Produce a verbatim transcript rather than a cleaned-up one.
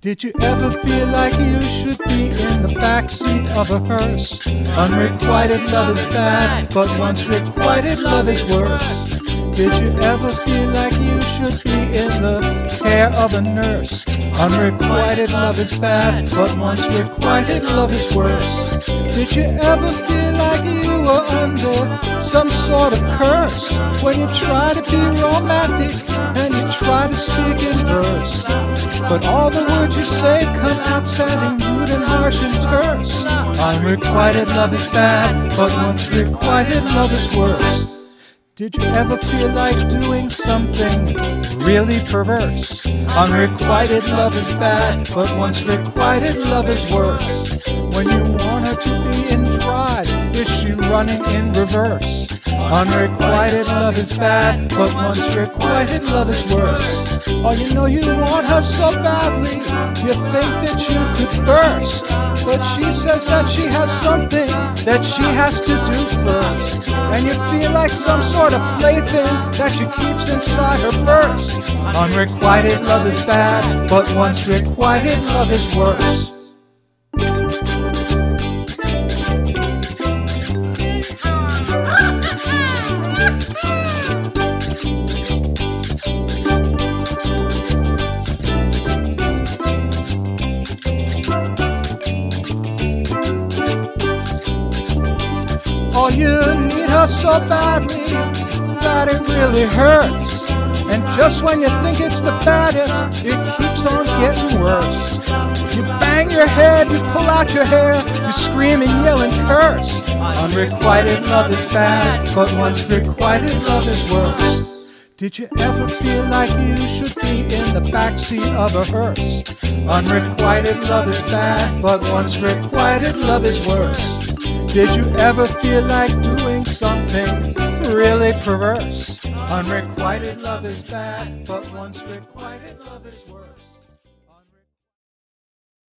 Did you ever feel like you should be in the backseat of a hearse? Unrequited love is bad, but once requited love is worse. Did you ever feel like you should be in the care of a nurse? Unrequited love is bad, but once requited love is worse. Did you ever feel like you were under some sort of curse when you try to be romantic and you try to speak in verse, but all the words you say come out sounding rude and harsh and terse? Unrequited love is bad, but once requited love is worse. Did you ever feel like doing something really perverse? Unrequited love is bad, but once requited love is worse. When you want her to be in drive, is she running in reverse? Unrequited love is bad, but once requited love is worse. Oh, you know you want her so badly, you think that you could burst, but she says that she has something that she has to do first, and you feel like some sort of plaything that she keeps inside her purse. Unrequited love is bad, but once requited love is worse. Oh, you need her so badly that it really hurts, and just when you think it's the baddest, it keeps on getting worse. You bang your head, you pull out your hair, you scream and yell and curse. Unrequited love is bad, but once requited love is worse. Did you ever feel like you should be in the backseat of a hearse? Unrequited love is bad, but once requited love is worse. Did you ever feel like doing something really perverse? Unrequited love is bad, but once requited love is worse.